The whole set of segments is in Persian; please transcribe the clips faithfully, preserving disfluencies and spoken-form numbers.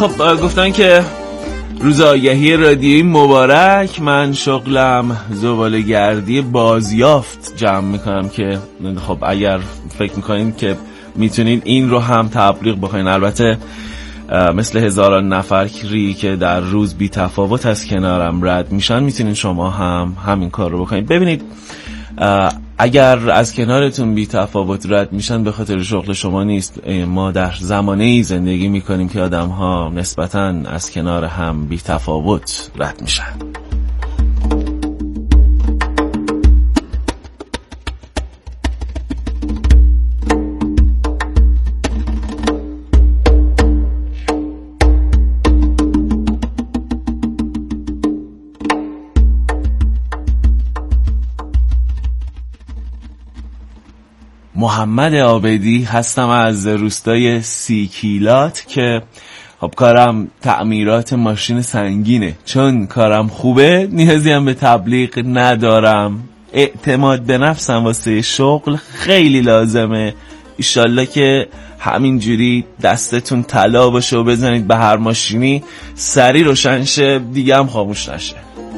خب گفتن که روز آگهی رادیویی مبارک. من شغلم زباله‌گردی بازیافت جمع میکنم که خب اگر فکر میکنین که میتونین این رو هم تبلیغ بکنین، البته مثل هزاران نفری که در روز بی تفاوت از کنارم رد میشن میتونین شما هم همین کار رو بکنین. ببینید اگر از کنارتون بی تفاوت رد میشن به خاطر شغل شما نیست. ما در زمانه ای زندگی میکنیم که آدم ها نسبتاً از کنار هم بی تفاوت رد میشن. محمد عابدی هستم از روستای سیکیلات که خب کارم تعمیرات ماشین سنگینه. چون کارم خوبه نیازی هم به تبلیغ ندارم. اعتماد به نفسم واسه شغل خیلی لازمه. ایشالله که همینجوری دستتون طلا باشه و بزنید به هر ماشینی سری روشن شه، دیگه هم خاموش نشه.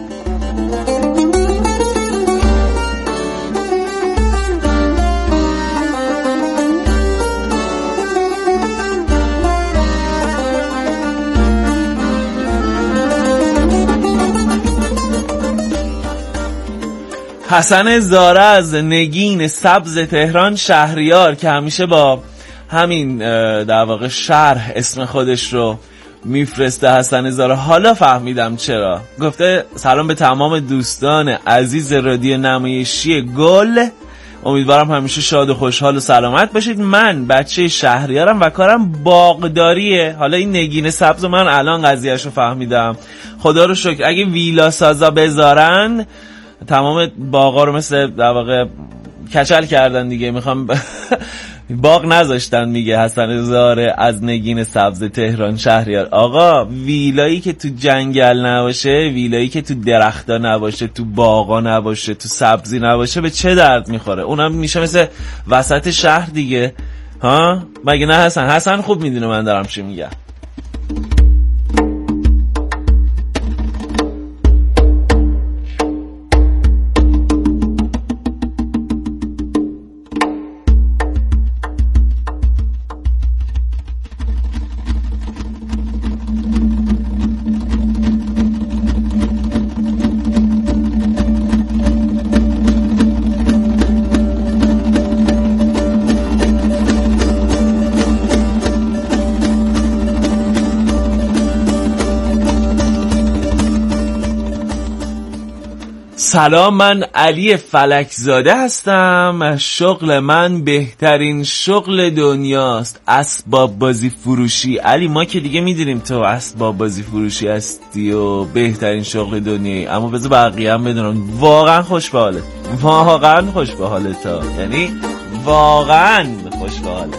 حسن زاره از نگین سبز تهران شهریار که همیشه با همین در واقع شرح اسم خودش رو میفرسته. حسن زاره حالا فهمیدم چرا. گفته سلام به تمام دوستان عزیز رادیو نمایشی گل، امیدوارم همیشه شاد و خوشحال و سلامت باشید. من بچه شهریارم و کارم باغداریه. حالا این نگین سبز من الان قضیهش رو فهمیدم، خدا رو شکر. اگه ویلا سازا بذارن تمام باغا رو مثل در واقع کچل کردن دیگه، میخوام باغ نذاشتن. میگه حسن زاره از نگین سبز تهران شهریار. آقا ویلایی که تو جنگل نباشه، ویلایی که تو درختا نباشه، تو باغا نباشه، تو سبزی نباشه به چه درد میخوره؟ اونم میشه مثل وسط شهر دیگه، ها مگه نه حسن؟ حسن خوب میدونه من دارم چی میگم. سلام، من علی فلکزاده هستم. شغل من بهترین شغل دنیاست، اسباب بازی فروشی. علی ما که دیگه میدونیم تو اسباب بازی فروشی هستی و بهترین شغل دنیایی، اما بذار بقیه هم بدونن واقعا خوش به حالت، واقعا خوش به حالت ها. یعنی واقعا خوش به حالت.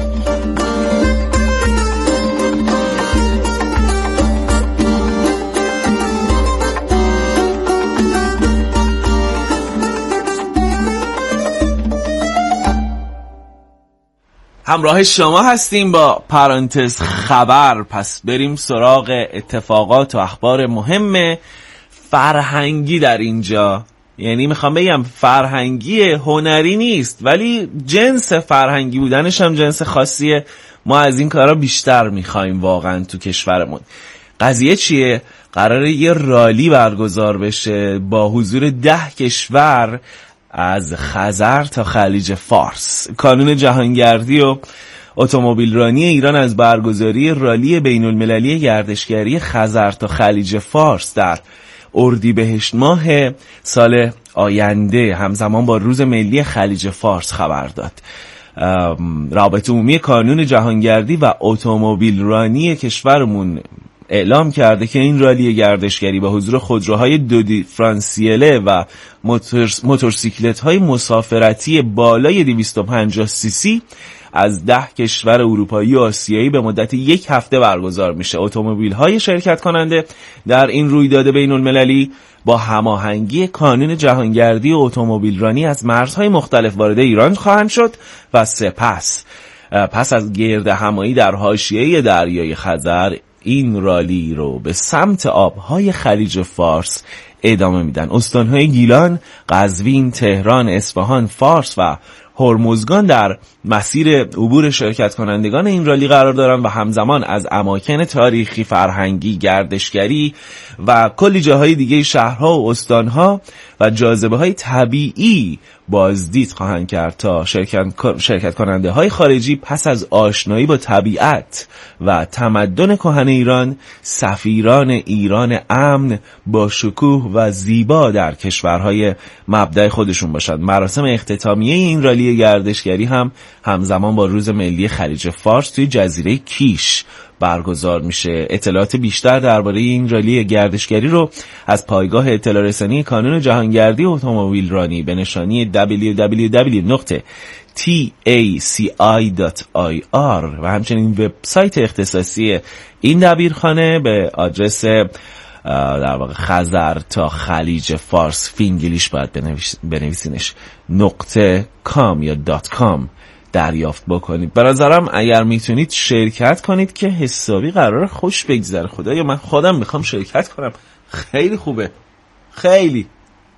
همراه شما هستیم با پرانتز خبر. پس بریم سراغ اتفاقات و اخبار مهم فرهنگی در اینجا. یعنی میخوام بگم فرهنگی هنری نیست، ولی جنس فرهنگی بودنش هم جنس خاصیه. ما از این کارا بیشتر میخوایم واقعا تو کشورمون. قضیه چیه؟ قراره یه رالی برگزار بشه با حضور ده کشور از خزر تا خلیج فارس. کانون جهانگردی و اتومبیلرانی ایران از برگزاری رالی بین المللی گردشگری خزر تا خلیج فارس در اردیبهشت ماه سال آینده همزمان با روز ملی خلیج فارس خبر داد. رابطه عمومی کانون جهانگردی و اتومبیلرانی کشورمون اعلام کرده که این رالی گردشگری با حضور خودروهای دو دیفرانسیله و موتورسیکلت‌های مسافرتی بالای دویست و پنجاه سی سی از ده کشور اروپایی و آسیایی به مدت یک هفته برگزار میشه. اتومبیل‌های شرکت کننده در این رویداد بین‌المللی با هماهنگی کانون جهانگردی و اتومبیلرانی از مرزهای مختلف وارد ایران خواهند شد و سپس پس از گردهمایی در حاشیه دریای خزر این رالی رو به سمت آبهای خلیج فارس ادامه میدن. استانهای گیلان، قزوین، تهران، اصفهان، فارس و هرمزگان در مسیر عبور شرکت کنندگان این رالی قرار دارن و همزمان از اماکن تاریخی، فرهنگی، گردشگری و کلی جاهای دیگه شهرها و استانها و جاذبه های طبیعی بازدید خواهند کرد تا شرکت, شرکت کننده های خارجی پس از آشنایی با طبیعت و تمدن کهن ایران، سفیران ایران امن با شکوه و زیبا در کشورهای مبدأ خودشون باشند. مراسم اختتامیه این رالی گردشگری هم همزمان با روز ملی خلیج فارس توی جزیره کیش برگزار میشه. اطلاعات بیشتر درباره این رالی گردشگری رو از پایگاه اطلاع رسانی کانون جهانگردی اتومبیل رانی به نشانی دبلیو دبلیو دبلیو دات تی ای سی آی دات آی آر و همچنین وبسایت اختصاصی این دبیرخانه به آدرس در واقع خزر تا خلیج فارس، فینگلیش باید بنویس بنویسینش نقطه کام یا دات کام دریافت بکنید. به نظرم اگر میتونید شرکت کنید که حسابی قراره خوش بگذره. خدایا من خودم میخوام شرکت کنم، خیلی خوبه، خیلی.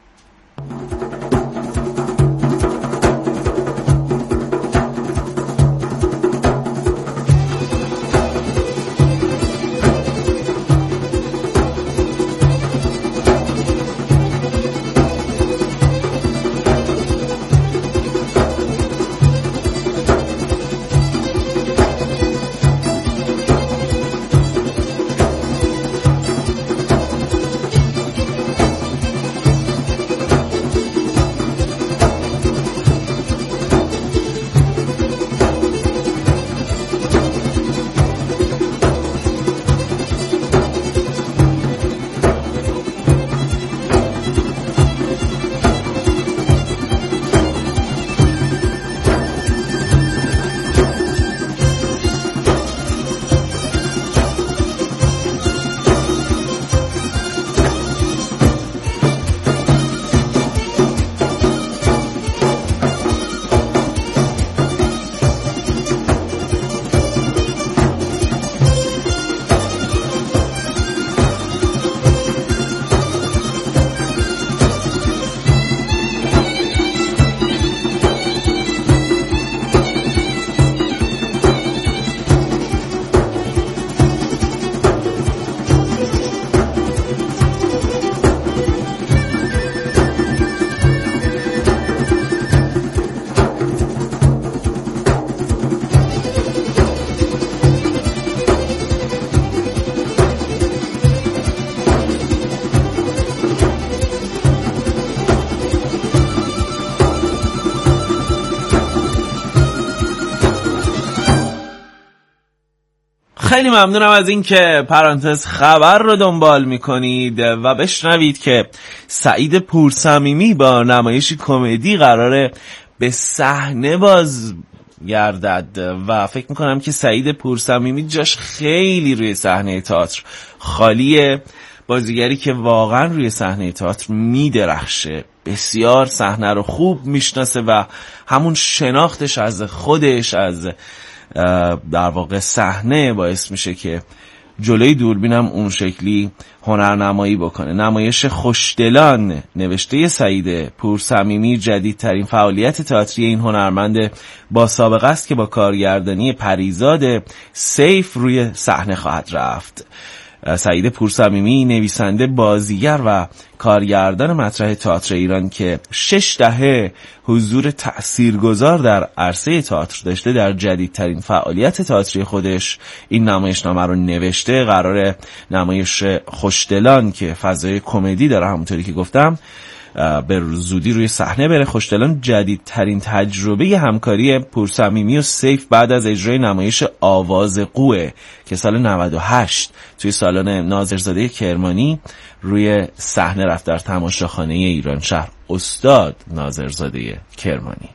خیلی ممنونم از این که پرانتز خبر رو دنبال میکنید و بشنوید که سعید پورصمیمی با نمایشی کمدی قراره به صحنه باز گردد و فکر میکنم که سعید پورصمیمی جاش خیلی روی صحنه تئاتر خالیه. بازیگری که واقعا روی صحنه تئاتر میدرخشه، بسیار صحنه رو خوب میشناسه و همون شناختش از خودش از در واقع صحنه باعث میشه که جلوی دوربینم اون شکلی هنرنمایی بکنه. نمایش خوشدلان نوشته سعید پورصمیمی جدیدترین فعالیت تئاتری این هنرمند با سابقه است که با کارگردانی پریزاد سیف روی صحنه خواهد رفت. سعید پورصمیمی نویسنده، بازیگر و کارگردان مطرح تئاتر ایران که شش دهه حضور تأثیرگذار در عرصه تئاتر داشته، در جدیدترین فعالیت تئاتری خودش این نمایشنامه رو نوشته. قراره نمایش خوشدلان که فضای کمدی داره همونطوری که گفتم به زودی روی صحنه بره. خوشدلان جدیدترین تجربه همکاری پورصمیمی و سیف بعد از اجرای نمایش آواز قوه که سال نود و هشت توی سالن ناظرزاده کرمانی روی صحنه رفت در تماشاخانه ایران شهر استاد ناظرزاده کرمانی.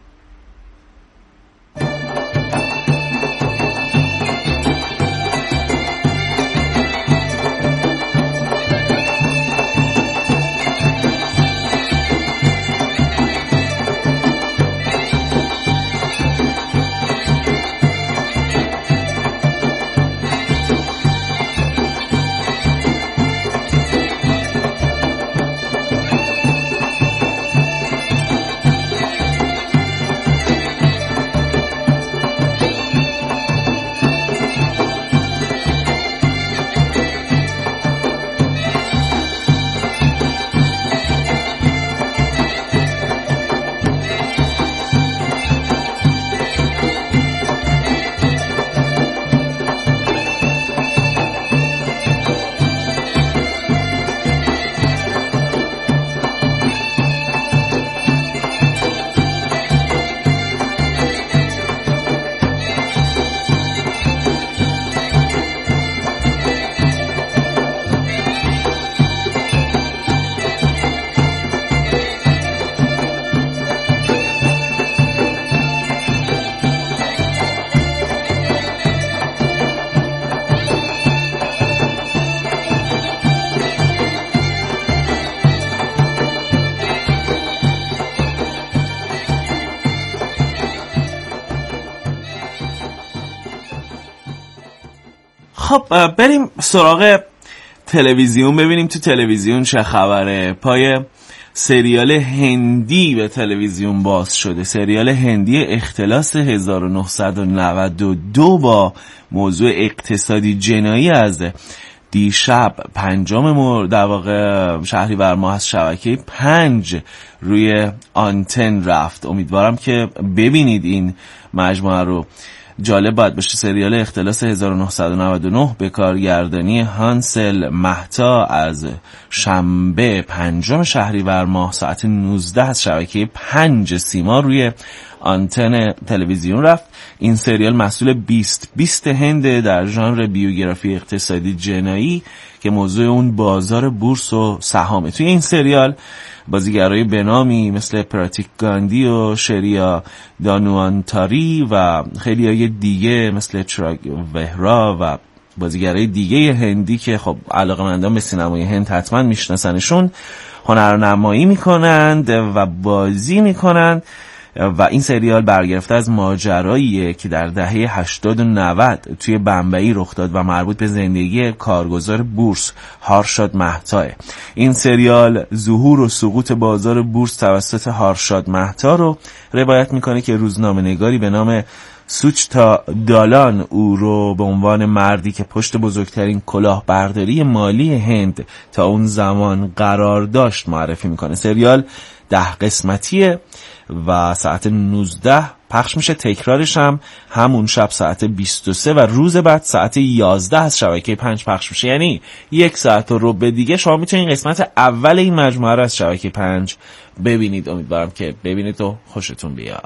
خب بریم سراغ تلویزیون، ببینیم تو تلویزیون چه خبره. پای سریال هندی به تلویزیون باز شده، سریال هندی اختلاس هزار و نهصد و نود و دو با موضوع اقتصادی جنایی. از دیشب پنجم مرداد در واقع شهریور ماه از شبکه پنج روی آنتن رفت. امیدوارم که ببینید این مجموعه رو. جالب باید باشه. سریال اختلاس هزار و نهصد و نود و نه به کارگردانی هانسل مهتا از شنبه پنجم شهریور ماه ساعت نوزده از شبکه پنج سیما روی آنتن تلویزیون رفت. این سریال محصول بیست بیست هنده در ژانر بیوگرافی اقتصادی جنایی که موضوع اون بازار بورس و سهامه. توی این سریال بازیگرای بنامی مثل پراتیک گاندی و شریا دانوانتاری و خیلی های دیگه مثل چراگ وهرا و بازیگرای دیگه هندی که خب علاقه‌مندان به سینمای هند حتما میشناسنشون هنرنمایی میکنند و بازی میکنند. و این سریال برگرفته از ماجراییه که در دهه هشتاد و نود توی بمبئی رخ داد و مربوط به زندگی کارگزار بورس هارشاد مهتا. این سریال ظهور و سقوط بازار بورس توسط هارشاد مهتا رو روایت میکنه که روزنامه‌نگاری به نام سوچتا دالان او رو به عنوان مردی که پشت بزرگترین کلاهبرداری مالی هند تا اون زمان قرار داشت معرفی میکنه. سریال ده قسمتیه و ساعت نوزده پخش میشه. تکرارش هم همون شب ساعت بیست و سه و روز بعد ساعت یازده از شبکه پنج پخش میشه. یعنی یک ساعت و ربع دیگه شما میتونید قسمت اول این مجموعه رو از شبکه پنج ببینید. امیدوارم که ببینید و خوشتون بیاد.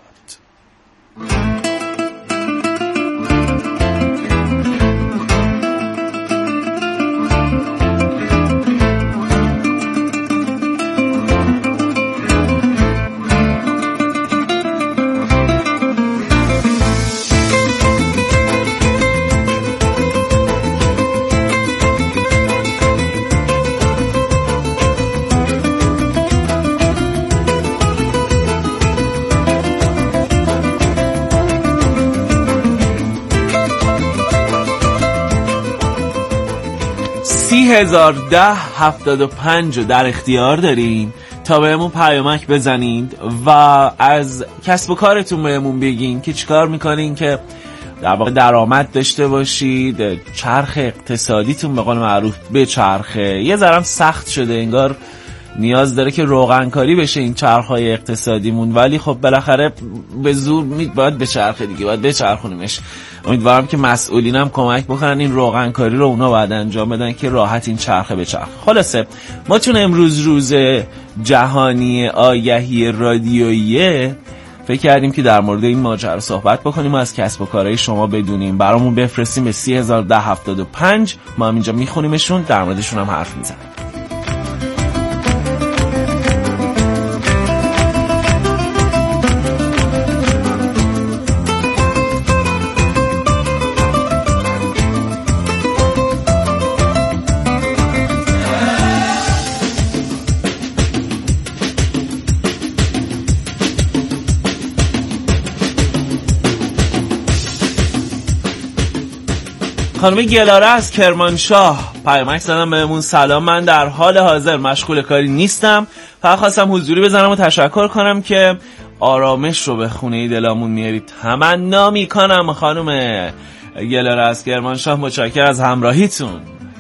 سی هزار ده هفتاد و پنج در اختیار دارین تا بهمون پیامک بزنید و از کسب و کارتون بهمون بگین که چیکار میکنین که در واقع درآمد داشته باشید، چرخ اقتصادیتون به قول معروف به چرخه. یه ذره سخت شده، انگار نیاز داره که روغنکاری بشه این چرخهای اقتصادیمون، ولی خب بالاخره به زور می باید به چرخه دیگه، باید بچرخونیمش. امیدوارم که مسئولینم کمک بکنن این روغنکاری رو اونا باید انجام بدن که راحت این چرخه بچرخه. خلاصه ما چون امروز روز جهانی آگهی رادیوییه فکر کردیم که در مورد این ماجرا صحبت بکنیم و از کسب و کارهای شما بدونیم. برامون بفرستیم به سی هزار ده هفتاد و پنج، ما هم اینجا میخونیمشون، در موردشون هم حرف میزنیم. خانم گلاره از کرمانشاه پیامک زدم بهمون: سلام، من در حال حاضر مشغول کاری نیستم، فقط خواستم حضوری بزنم و تشکر کنم که آرامش رو به خونه دلمون میارید. تمنا میکنم خانم گلاره از کرمانشاه، متشکرم از همراهیتون.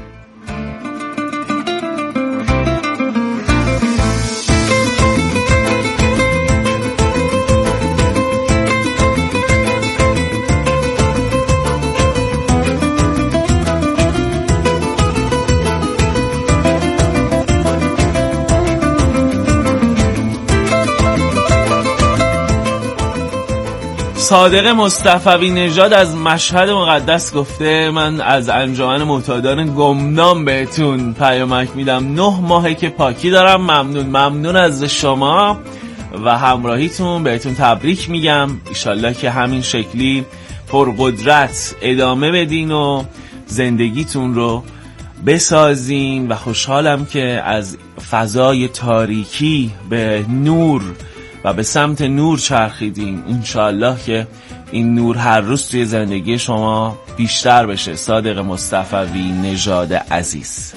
صادق مصطفی نژاد از مشهد مقدس گفته: من از انجمن معتادان گمنام بهتون پیامک میدم. نه ماهه که پاکی دارم. ممنون ممنون از شما و همراهیتون، بهتون تبریک میگم. ایشالله که همین شکلی پرقدرت ادامه بدین و زندگیتون رو بسازین و خوشحالم که از فضای تاریکی به نور و به سمت نور چرخیدیم. انشاءالله که این نور هر روز توی زندگی شما بیشتر بشه. صادق مصطفوی نژاد عزیز.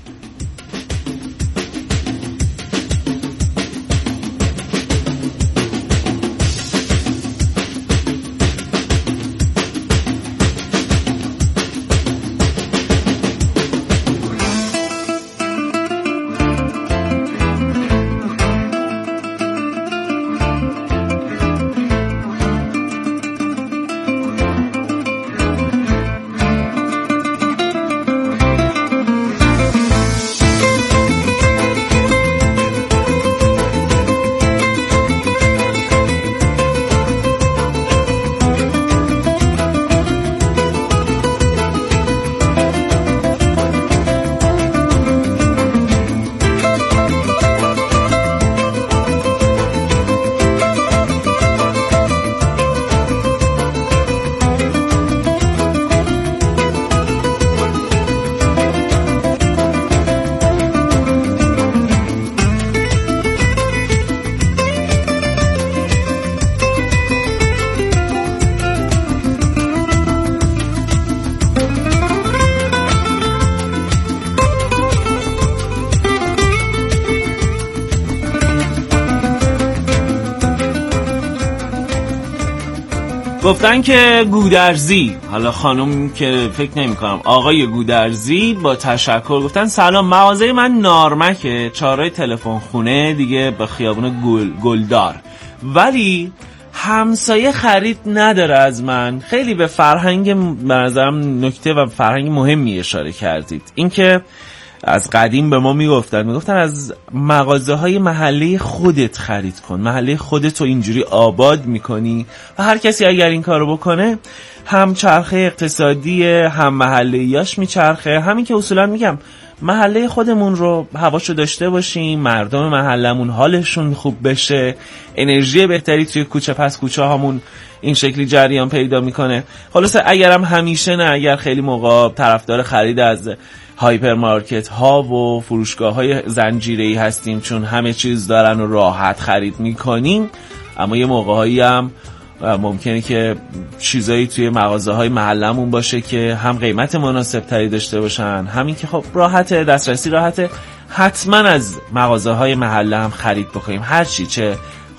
گفتن که گودرزی، حالا خانم که فکر نمی کنم، آقای گودرزی با تشکر گفتن سلام، مغازه من نارمکه، چهارراه تلفن خونه دیگه به خیابون گل، گلدار، ولی همسایه خرید نداره از من. خیلی به فرهنگ به نظرم نکته و فرهنگ مهمی اشاره کردید. این که از قدیم به ما میگفتن میگفتن از مغازه های محله خودت خرید کن، محله خودت رو اینجوری آباد میکنی و هر کسی اگر این کارو بکنه هم چرخه اقتصادی هم محله‌ایاش میچرخه. همین که اصولا میگم محله خودمون رو هواشو داشته باشیم، مردم محلمون حالشون خوب بشه، انرژی بهتری توی کوچه پس کوچه هامون این شکلی جریان پیدا میکنه. خلاصه اگرم همیشه نه، اگر خیلی موقع طرفدار خرید از هایپرمارکت ها و فروشگاه های زنجیره‌ای هستیم چون همه چیز دارن و راحت خرید میکنیم، اما یه موقع هایی هم ممکنه که چیزایی توی مغازه های محلمون باشه که هم قیمت مناسب تری داشته باشن، همین که خب راحته، دسترسی راحته، حتما از مغازه های محله هم خرید بکنیم، هرچی، چه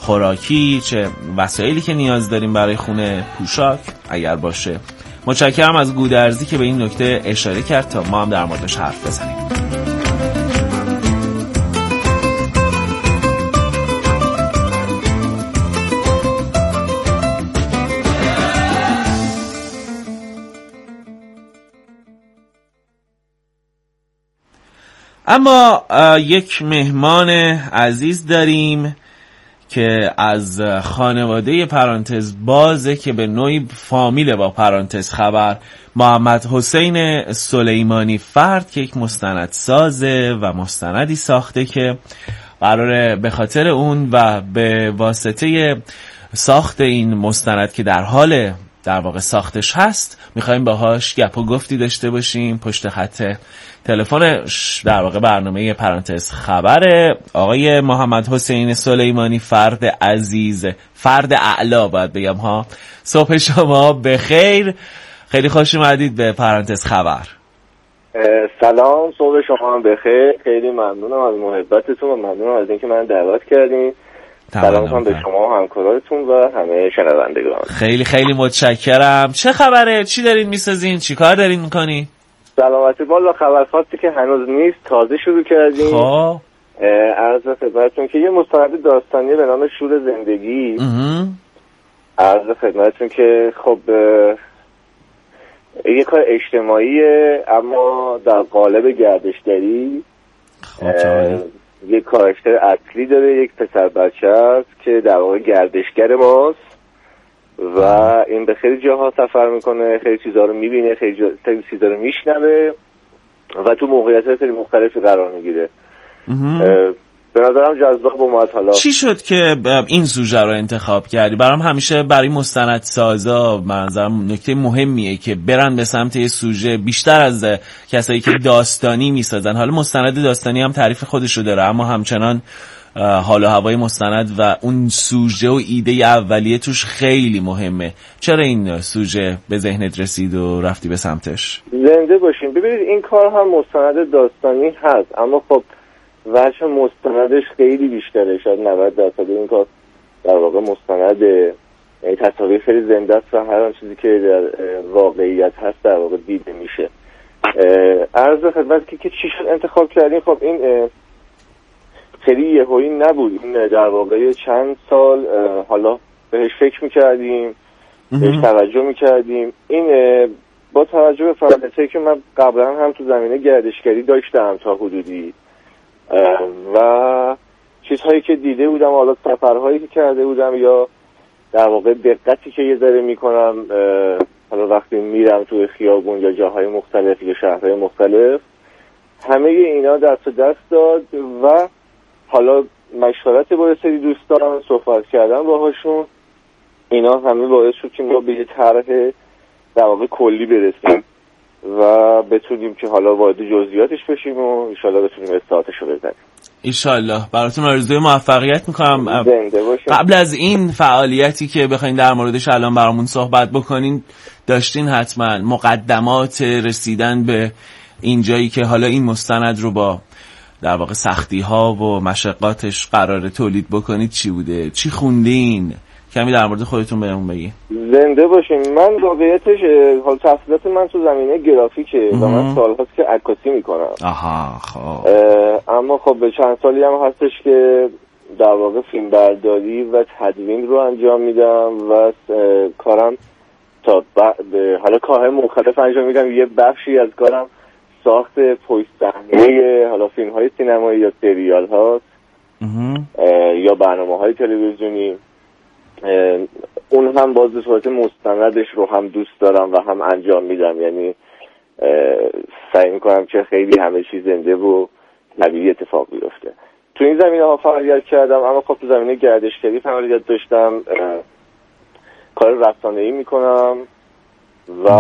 خوراکی چه وسایلی که نیاز داریم برای خونه، پوشاک اگر باشه. متشکرم از گودرزی که به این نکته اشاره کرد تا ما هم در موردش حرف بزنیم. اما یک مهمان عزیز داریم که از خانواده پرانتز بازه که به نوعی فامیل با پرانتز خبر، محمد حسین سلیمانی فرد که یک مستند سازه و مستندی ساخته که قراره به خاطر اون و به واسطه ساخت این مستند که در حال در واقع ساختش هست میخوایم باهاش گپ و گفتی داشته باشیم. پشت خط تلفن در واقع برنامه پرانتز خبره آقای محمد حسین سلیمانی فرد عزیز، فرد اعلا باید بگم ها. صبح شما بخیر، خیلی خوش اومدید به پرانتز خبر. سلام، صبح شما بخیر، خیلی ممنونم از محبتتون و ممنونم از اینکه من دعوت کردین. سلام کنم به شما و همکاراتون و همه شنوندگان. خیلی خیلی متشکرم. چه خبره؟ چی دارین میسازین؟ چی کار دارین میکنی؟ سلامتی بالا، خبر خاصی که هنوز نیست، تازه شروع کردیم. خب عرض خدمتتون که یه مستند داستانی به نام شور زندگی. عرض خدمتتون که خب یه کار اجتماعیه اما در قالب گردشگری. خب یک کاراکتر اصلی داره، یک پسر بچه است که در واقع گردشگر ماست و این به خیلی جاها سفر میکنه، خیلی چیزها رو میبینه، خیلی, جا... خیلی چیزها رو میشنوه و تو موقعیت‌های خیلی مختلفی قرار میگیره. به نظرم جذاب اومد. حالا چی شد که این سوژه رو انتخاب کردی؟ برام همیشه برای مستندسازا به نظرم نکته مهمیه که برن به سمت یه سوژه بیشتر از کسایی که داستانی میسازن. حالا مستند داستانی هم تعریف خودش رو داره اما همچنان حال و هوای مستند و اون سوژه و ایده اولیه توش خیلی مهمه. چرا این سوژه به ذهنت رسید و رفتی به سمتش؟ زنده باشیم. ببینید این کار هم مستند داستانی هست، اما خب وجه مستندش خیلی بیشتره. شاید نود درصد این کار در واقع مستنده، یعنی تصاویر خیلی زنده است و هر آن چیزی که در واقعیت هست در واقع دیده میشه. عرض خدمت که, که چی شد انتخاب کردیم. خب این خیلی یهویی نبود، این در واقع چند سال حالا بهش فکر میکردیم، بهش توجه میکردیم. این با توجه به فعالیتی که من قبلا هم تو زمینه گردشگری داشتم تا حدودی و چیزهایی که دیده بودم، حالا سفرهایی که کرده بودم یا در واقع دقتی که یه ذره میکنم حالا وقتی میرم توی خیابون یا جاهای مختلف یا شهرهای مختلف، همه اینا دست و دست داد و حالا مشورت با سری دوستان صحبت کردم باهاشون، اینا همه باعث شد که ما به یه طرح در واقع کلی برسیم و بتونیم که حالا وارد جزئیاتش بشیم و انشالله بتونیم استارتشو بزنیم. انشالله. براتون آرزوی موفقیت میکنم. قبل از این فعالیتی که بخواین در موردش الان برامون صحبت بکنین، داشتین حتما مقدمات رسیدن به این جایی که حالا این مستند رو با در واقع سختی ها و مشقاتش قراره تولید بکنید چی بوده؟ چی خوندین؟ کمی در مورد خودتون بهمون بگی. زنده باشین. من واقعیتش حال تحصیلات من تو زمینه گرافیکه و من سال‌هاست که عکاسی میکنم. آها خب. اما خب به چند سالی هم هستش که در واقع فیلم برداری و تدوین رو انجام میدم و کارم تا حالا کارهای مختلف انجام میدم. یه بخشی از کارم ساخت پشت صحنه حالا فیلم‌های سینمایی یا سریال هاست یا برنامه‌های تلویزیونی. اون هم باز به صورت مستندش رو هم دوست دارم و هم انجام میدم، یعنی سعی میکنم که خیلی همه چیز زنده و طبیعی اتفاق بیفته. تو این زمینه ها فعالیت کردم، اما خب تو زمینه گردشگری فعالیت داشتم، کار رسانه‌ای میکنم و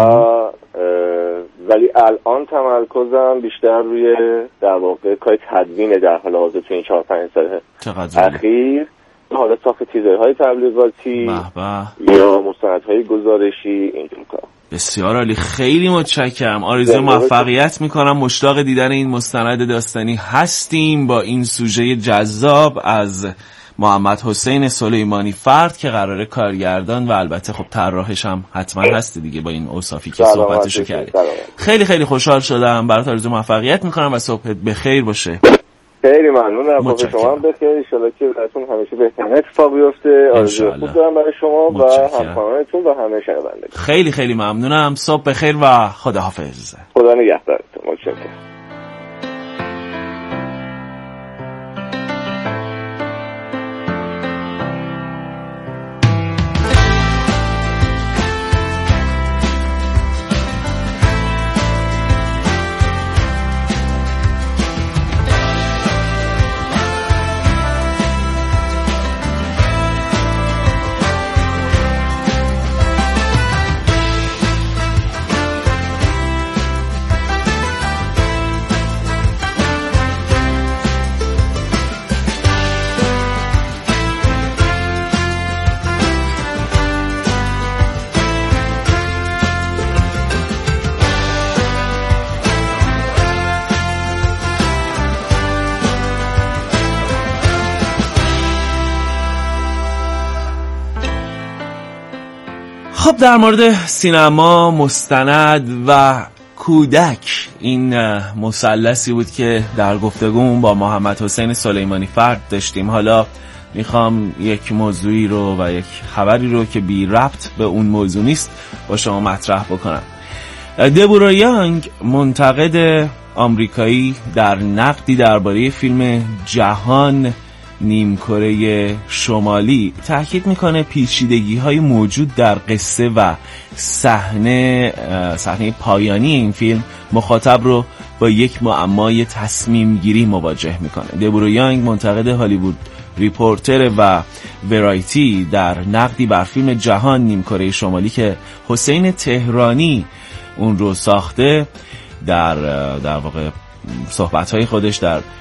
ولی الان تمرکزم بیشتر روی در واقع کار تدوین در حال حاضر تو این چهار پنج سال اخیر، حالا ساخت تیزرهای تبلیغاتی یا مستندهای گزارشی اینجور کار. بسیار عالی، خیلی متشکرم. آرزوی موفقیت میکنم. مشتاق دیدن این مستند داستانی هستیم با این سوژه جذاب از محمد حسین سلیمانی فرد که قراره کارگردان و البته خب طراحش هم حتما هستی دیگه با این اوصافی که صحبتشو کردی. خیلی خیلی خوشحال شدم. برات آرزوی موفقیت میکنم و صبحت بخیر باشه. خیلی ممنونم. با شما هم بخیر، ان شاءالله که براتون همیشه بهترین اتفاق بیفته. آرزوی خوب دارم برای شما و همکارانتون و همه شنوندگان. خیلی خیلی ممنونم. صبح بخیر و خداحافظ. خدا نگهدارتون. متشکرم. خب در مورد سینما، مستند و کودک، این مثلثی بود که در گفتگومون با محمد حسین سلیمانی فرد داشتیم. حالا میخوام یک موضوعی رو و یک خبری رو که بی ربط به اون موضوع نیست با شما مطرح بکنم. دبورا یانگ، منتقد آمریکایی، در نقدی درباره فیلم جهان نیمکره شمالی تاکید میکنه پیچیدگی‌های موجود در قصه و صحنه صحنه پایانی این فیلم مخاطب رو با یک معمای تصمیم گیری مواجه میکنه. دبورا یانگ، منتقد هالیوود ریپورتر و ورایتی، در نقدی بر فیلم جهان نیمکره شمالی که حسین تهرانی اون رو ساخته، در در واقع صحبت‌های خودش در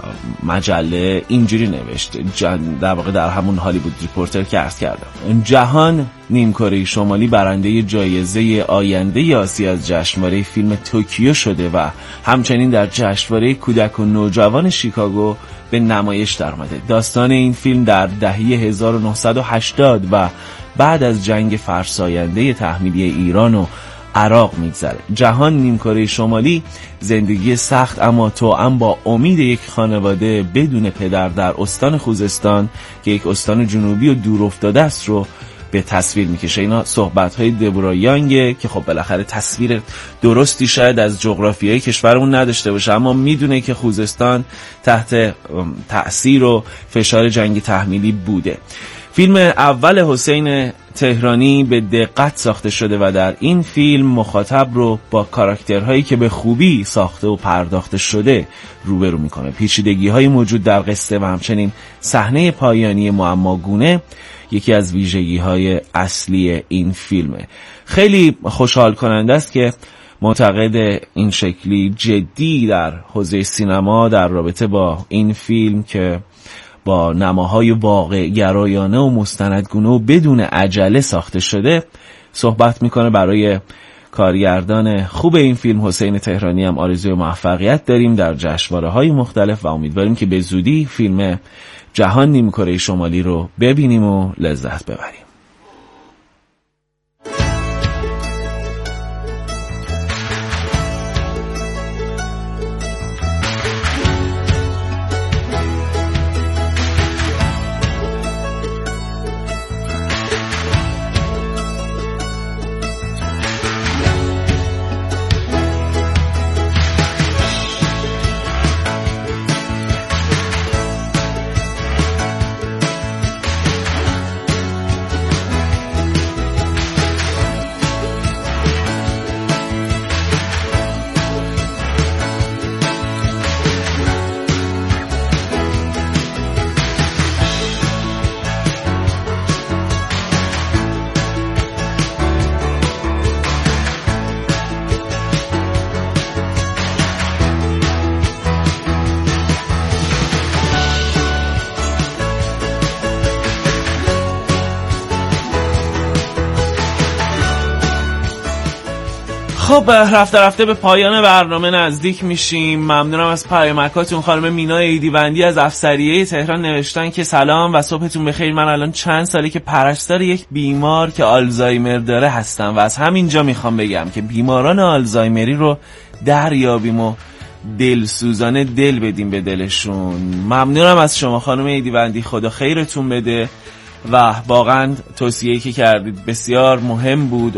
مجله اینجوری نوشته، در واقع در همون هالیوود ریپورتر که عرض کردم. جهان نیمکره شمالی برنده جایزه آینده آسیا از جشنواره فیلم توکیو شده و همچنین در جشنواره کودک و نوجوان شیکاگو به نمایش درآمده. داستان این فیلم در دهه هزار و نهصد و هشتاد و بعد از جنگ فرساینده تحمیلی ایران و عراق میگذره. جهان نیمکره شمالی زندگی سخت اما توأم با امید یک خانواده بدون پدر در استان خوزستان که یک استان جنوبی و دور افتاده است رو به تصویر میکشه. اینا صحبت‌های دبورا یانگه که خب بالاخره تصویر درستی شاید از جغرافیای کشورمون نداشته باشه، اما میدونه که خوزستان تحت تأثیر و فشار جنگ تحمیلی بوده. فیلم اول حسین تهرانی به دقت ساخته شده و در این فیلم مخاطب رو با کاراکترهایی که به خوبی ساخته و پرداخته شده روبرو میکنه. پیچیدگی‌های موجود در قصه و همچنین صحنه پایانی معماگونه یکی از ویژگی‌های اصلی این فیلمه. خیلی خوشحال کننده است که معتقد این شکلی جدی در حوزه سینما در رابطه با این فیلم که با نماهای واقع گرایانه و مستندگونه و بدون عجله ساخته شده صحبت میکنه. برای کارگردان خوب این فیلم حسین تهرانی هم آرزوی موفقیت داریم در جشنواره‌های مختلف و امیدواریم که به زودی فیلم جهان نیمکره شمالی رو ببینیم و لذت ببریم. خب رفته رفته به پایان برنامه نزدیک میشیم. ممنونم از پیامکاتون. خانم مینا ایدیبندی از افسریه تهران نوشتن که سلام و صبحتون بخیر. من الان چند ساله که پرستار یک بیمار که آلزایمر داره هستم و از همینجا میخوام بگم که بیماران آلزایمری رو دریابیم و دلسوزانه دل بدیم به دلشون. ممنونم از شما خانم ایدیبندی، خدا خیرتون بده و واقعا توصیه‌ای که کردید بسیار مهم بود.